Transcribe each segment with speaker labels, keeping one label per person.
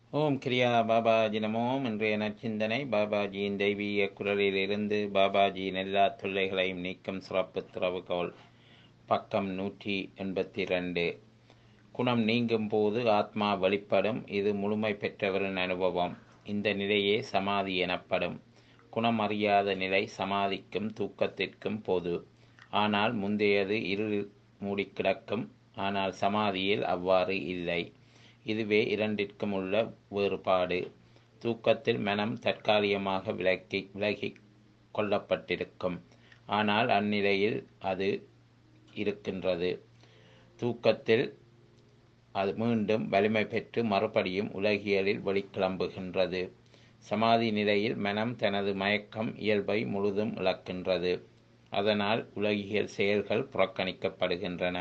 Speaker 1: ஓம் கிரியா பாபாஜி நமோம். இன்றைய நற்சிந்தனை பாபாஜியின் தெய்வீக குரலிலிருந்து பாபாஜியின் எல்லா தொல்லைகளையும் நீக்கும் சிறப்பு திறவுகோல். பக்கம் 182. குணம் நீங்கும் போது ஆத்மா வெளிப்படும். இது முழுமை பெற்றவரின் அனுபவம். இந்த நிலையே சமாதி எனப்படும். குணம் அறியாத நிலை சமாதிக்கும் தூக்கத்திற்கும் பொது. ஆனால் முந்தையது இருள் மூடி கிடக்கும். ஆனால் சமாதியில் அவ்வாறு இல்லை. இதுவே இரண்டிற்கும் உள்ள வேறுபாடு. தூக்கத்தில் மனம் தற்காலிகமாக விலகி கொள்ளப்பட்டிருக்கும். ஆனால் அந்நிலையில் அது இருக்கின்றது. தூக்கத்தில் அது மீண்டும் வலிமை பெற்று மறுபடியும் உலகியலில் வெளிக்கிளம்புகின்றது. சமாதி நிலையில் மனம் தனது மயக்கம் இயல்பை முழுதும் இழக்கின்றது. அதனால் உலகியல் செயல்கள் புறக்கணிக்கப்படுகின்றன.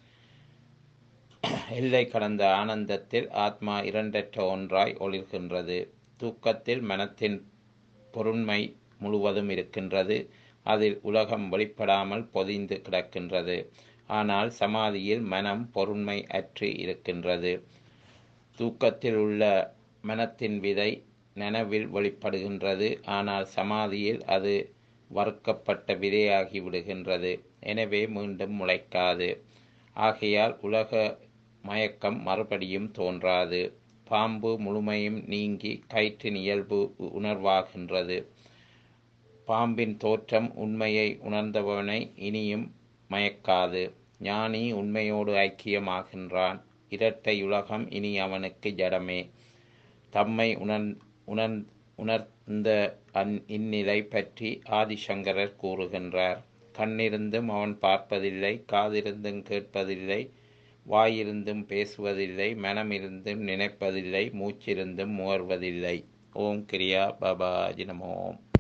Speaker 1: எல்லை கடந்த ஆனந்தத்தில் ஆத்மா இரண்டற்ற ஒன்றாய் ஒளிர்கின்றது. தூக்கத்தில் மனத்தின் பொருண்மை முழுவதும் இருக்கின்றது. அதில் உலகம் வெளிப்படாமல் பொதிந்து கிடக்கின்றது. ஆனால் சமாதியில் மனம் பொருண்மை அற்று இருக்கின்றது. தூக்கத்தில் உள்ள மனத்தின் விதை நனவில் வெளிப்படுகின்றது. ஆனால் சமாதியில் அது வறுக்கப்பட்ட விதையாகி விடுகின்றது. எனவே மீண்டும் முளைக்காது. ஆகையால் உலக மயக்கம் மறுபடியும் தோன்றாது. பாம்பு முழுமையும் நீங்கி கயிற்றின் இயல்பு உணர்வாகின்றது. பாம்பின் தோற்றம் உண்மையை உணர்ந்தவனை இனியும் மயக்காது. ஞானி உண்மையோடு ஐக்கியமாகின்றான். இரட்டை உலகம் இனி அவனுக்கு ஜடமே. தம்மை உணர்ந்த இந்நிலை பற்றி ஆதிசங்கரர் கூறுகின்றார். கண்ணிருந்தும் அவன் பார்ப்பதில்லை, காதிருந்தும் கேட்பதில்லை, வாயிருந்தும் பேசுவதில்லை, மனமிருந்தும் நினைப்பதில்லை, மூச்சிருந்தும் முகர்வதில்லை. ஓம் கிரியா பாபாஜி நமோம்.